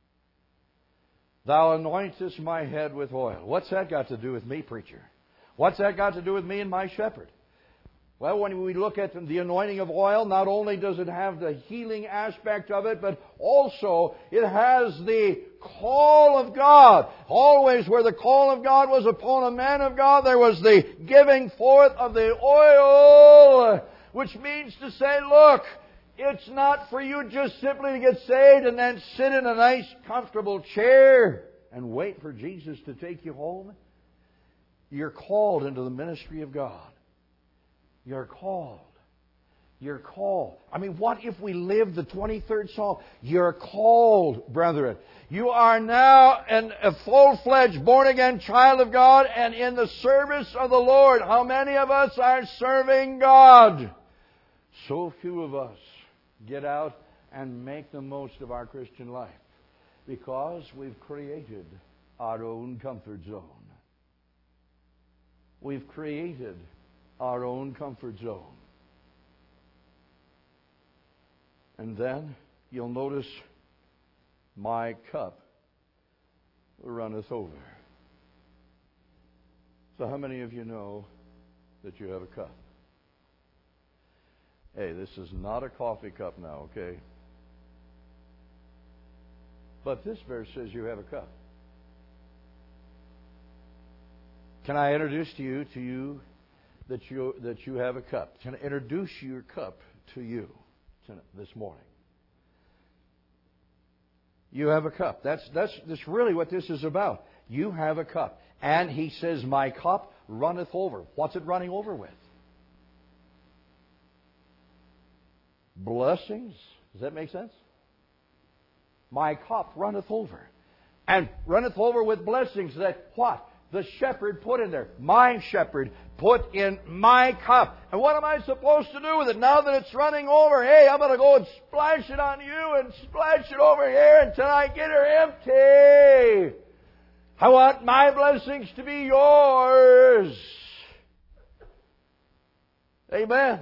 S1: Thou anointest my head with oil." What's that got to do with me, preacher? What's that got to do with me and my shepherd? Well, when we look at the anointing of oil, not only does it have the healing aspect of it, but also it has the call of God. Always where the call of God was upon a man of God, there was the giving forth of the oil, which means to say, look, it's not for you just simply to get saved and then sit in a nice, comfortable chair and wait for Jesus to take you home. You're called into the ministry of God. You're called. You're called. I mean, what if we live the twenty-third Psalm? You're called, brethren. You are now an, a full-fledged, born-again child of God and in the service of the Lord. How many of us are serving God? So few of us get out and make the most of our Christian life because we've created our own comfort zone. We've created our own comfort zone. And then you'll notice my cup runneth over. So how many of you know that you have a cup? Hey, this is not a coffee cup now, okay? But this verse says you have a cup. Can I introduce to you to you that you that you have a cup? Can I introduce your cup to you this morning? You have a cup. That's that's that's really what this is about. You have a cup. And He says, my cup runneth over. What's it running over with? Blessings. Does that make sense? My cup runneth over. And runneth over with blessings that what? The shepherd put in there. My shepherd put in my cup. And what am I supposed to do with it now that it's running over? Hey, I'm going to go and splash it on you and splash it over here until I get her empty. I want my blessings to be yours. Amen.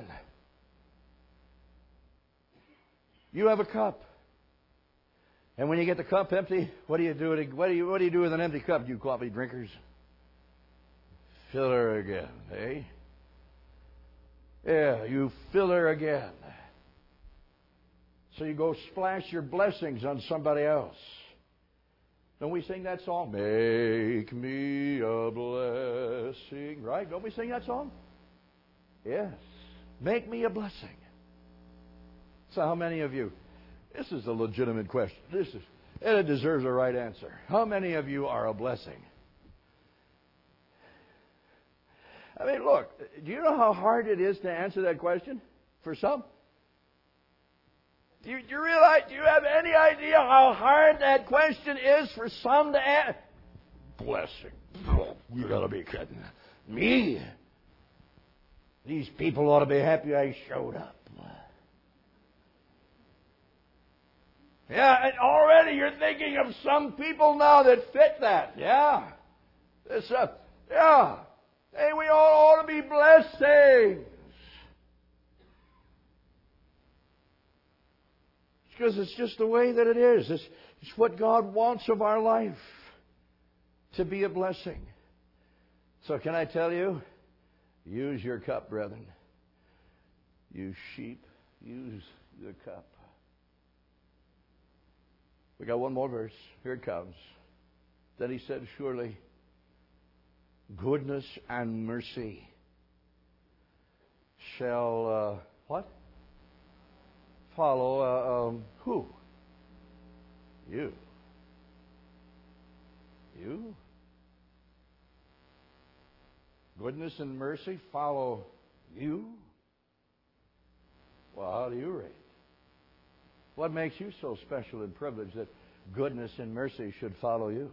S1: You have a cup. And when you get the cup empty, what do you do? What do you, what do you do with an empty cup, you coffee drinkers? Fill her again, eh? Yeah, you fill her again. So you go splash your blessings on somebody else. Don't we sing that song? Make me a blessing. Right? Don't we sing that song? Yes. Make me a blessing. So how many of you, this is a legitimate question. This is, and it deserves a right answer. How many of you are a blessing? I mean, look, do you know how hard it is to answer that question for some? Do you, do you realize, do you have any idea how hard that question is for some to answer? Blessing. You gotta be kidding. Me? These people ought to be happy I showed up. Yeah, and already you're thinking of some people now that fit that. Yeah. This, uh, yeah. Hey, we all ought to be blessings. Because it's just the way that it is. It's, it's what God wants of our life, to be a blessing. So can I tell you, use your cup, brethren. You sheep, use the cup. We got one more verse. Here it comes. Then He said, surely goodness and mercy shall, uh, what? Follow, uh, um, who? You. You? Goodness and mercy follow you? Well, how do you rate? What makes you so special and privileged that goodness and mercy should follow you?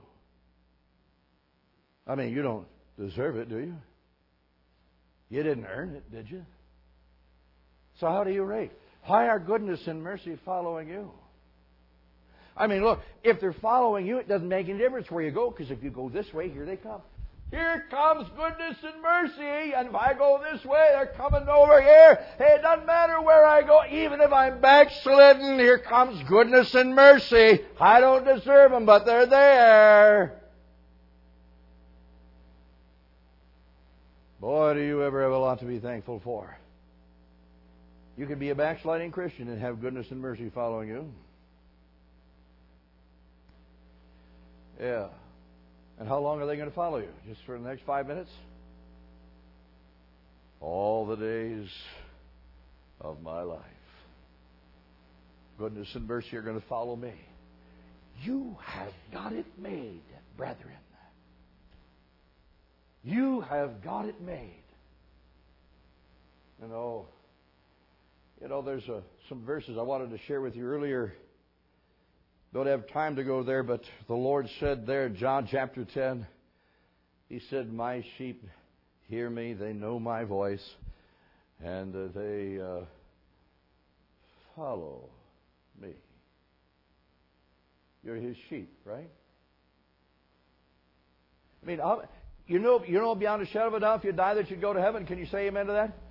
S1: I mean, you don't deserve it, do you? You didn't earn it, did you? So how do you rate? Why are goodness and mercy following you? I mean, look, if they're following you, it doesn't make any difference where you go, because if you go this way, here they come. Here comes goodness and mercy, and if I go this way, they're coming over here. Hey, it doesn't matter where I go, even if I'm backslidden, here comes goodness and mercy. I don't deserve them, but they're there. Boy, do you ever have a lot to be thankful for. You could be a backsliding Christian and have goodness and mercy following you. Yeah. And how long are they going to follow you? Just for the next five minutes? All the days of my life. Goodness and mercy are going to follow me. You have got it made, brethren. You have got it made. You know, you know, there's a, some verses I wanted to share with you earlier. Don't have time to go there, but the Lord said there, John chapter ten, He said, my sheep hear me, they know my voice, and uh, they uh, follow me. You're His sheep, right? I mean, I'll, you know, you know beyond a shadow of a doubt, if you die, that you'd go to heaven. Can you say amen to that?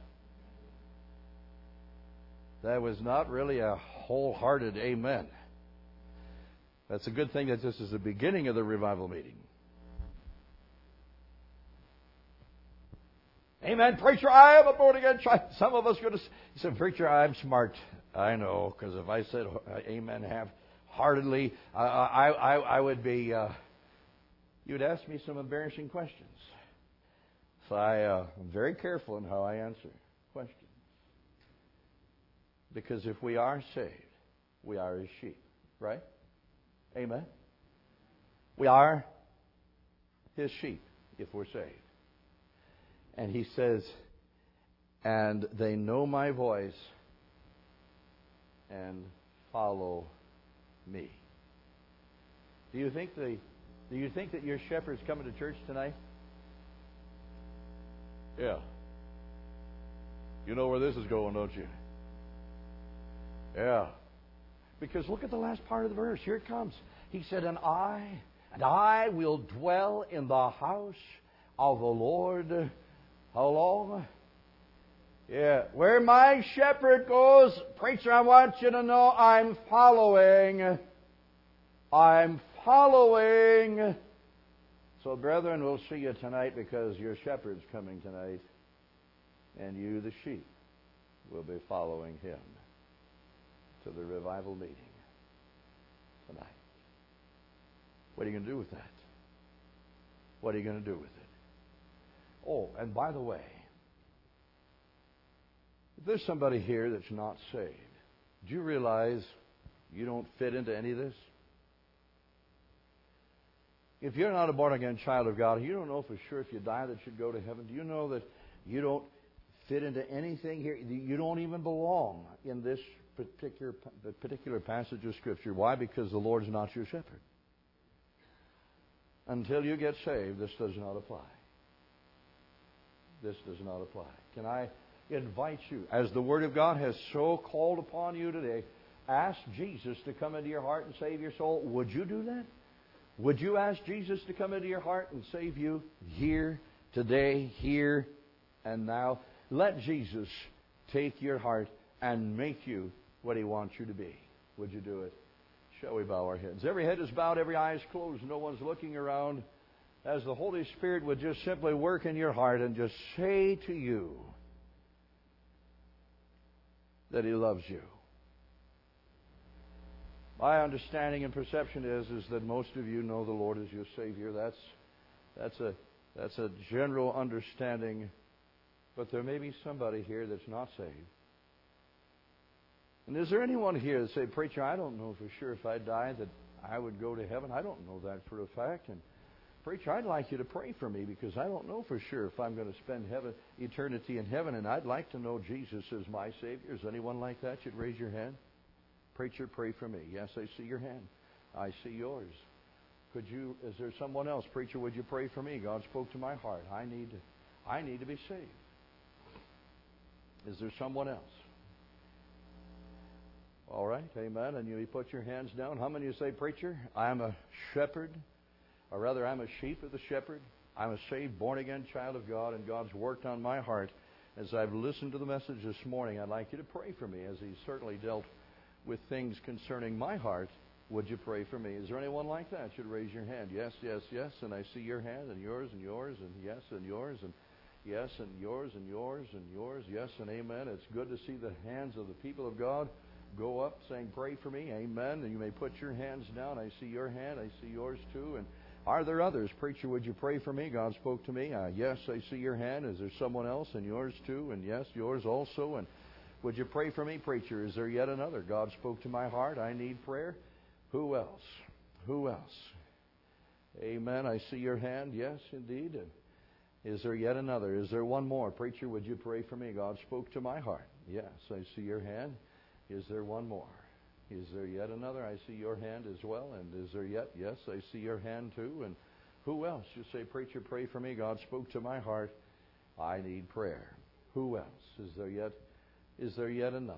S1: That was not really a wholehearted amen. That's a good thing that this is the beginning of the revival meeting. Amen. Preacher, I am a born again child. Some of us go to say, Preacher, I'm smart. I know, because if I said amen half-heartedly, I, I, I, I would be, uh, you'd ask me some embarrassing questions. So I, uh, I'm very careful in how I answer questions. Because if we are saved, we are His sheep, right? Amen. We are His sheep, if we're saved. And He says, and they know my voice and follow me. Do you think the do you think that your shepherd's coming to church tonight? Yeah. You know where this is going, don't you? Yeah. Because look at the last part of the verse. Here it comes. He said, and I, and I will dwell in the house of the Lord. How long? Yeah. Where my shepherd goes, preacher, I want you to know I'm following. I'm following. So, brethren, we'll see you tonight because your shepherd's coming tonight. And you, the sheep, will be following him to the revival meeting tonight. What are you going to do with that? What are you going to do with it? Oh, and by the way, if there's somebody here that's not saved, do you realize you don't fit into any of this? If you're not a born-again child of God, you don't know for sure if you die that you'd go to heaven. Do you know that you don't fit into anything here? You don't even belong in this particular particular passage of Scripture. Why? Because the Lord is not your shepherd. Until you get saved, this does not apply. This does not apply. Can I invite you, as the Word of God has so called upon you today, ask Jesus to come into your heart and save your soul. Would you do that? Would you ask Jesus to come into your heart and save you here, today, here, and now? Let Jesus take your heart and make you what He wants you to be. Would you do it? Shall we bow our heads? Every head is bowed, every eye is closed, no one's looking around. As the Holy Spirit would just simply work in your heart and just say to you that He loves you. My understanding and perception is, is that most of you know the Lord as your Savior. That's, that's, a, that's a general understanding. But there may be somebody here that's not saved. And is there anyone here that say, preacher, I don't know for sure if I die that I would go to heaven. I don't know that for a fact. And preacher, I'd like you to pray for me because I don't know for sure if I'm going to spend heaven, eternity in heaven, and I'd like to know Jesus as my Savior. Is anyone like that? You'd raise your hand. Preacher, pray for me. Yes, I see your hand. I see yours. Could you? Is there someone else? Preacher, would you pray for me? God spoke to my heart. I need to, I need to be saved. Is there someone else? All right, amen. And you put your hands down. How many of you say, preacher, I'm a shepherd, or rather I'm a sheep of the shepherd. I'm a saved, born-again child of God, and God's worked on my heart. As I've listened to the message this morning, I'd like you to pray for me, as He certainly dealt with things concerning my heart. Would you pray for me? Is there anyone like that? Should raise your hand. Yes, yes, yes. And I see your hand, and yours, and yours, and yes, and yours, and yes, and yours, and yours, and yours. Yes, and amen. It's good to see the hands of the people of God go up saying, pray for me. Amen. And you may put your hands down. I see your hand. I see yours too. And are there others? Preacher, would you pray for me? God spoke to me. Uh, yes, I see your hand. Is there someone else? And yours too. And yes, yours also. And would you pray for me, preacher? Is there yet another? God spoke to my heart. I need prayer. Who else? Who else? Amen. I see your hand. Yes, indeed. And is there yet another? Is there one more? Preacher, would you pray for me? God spoke to my heart. Yes, I see your hand. Is there one more? Is there yet another? I see your hand as well. And is there yet? Yes, I see your hand too. And who else? You say, preacher, pray for me. God spoke to my heart. I need prayer. Who else? Is there yet? Is there yet another?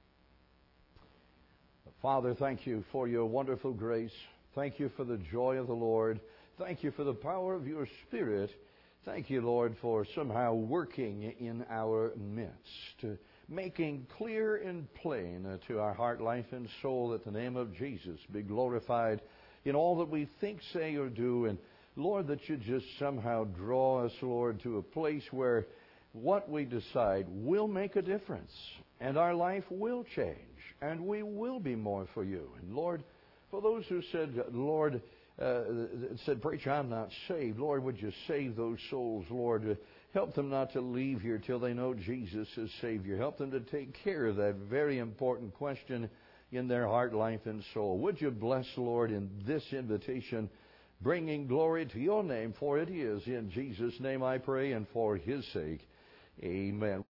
S1: Father, thank you for your wonderful grace. Thank you for the joy of the Lord. Thank you for the power of your Spirit. Thank you, Lord, for somehow working in our midst, making clear and plain to our heart, life, and soul that the name of Jesus be glorified in all that we think, say, or do. And Lord, that you just somehow draw us, Lord, to a place where what we decide will make a difference, and our life will change, and we will be more for you. And Lord, for those who said, Lord, uh, said, preacher, I'm not saved, Lord, would you save those souls, Lord? Uh, help them not to leave here till they know Jesus as Savior. Help them to take care of that very important question in their heart, life, and soul. Would you bless, Lord, in this invitation bringing glory to your name, for it is in Jesus' name I pray, and for His sake, amen.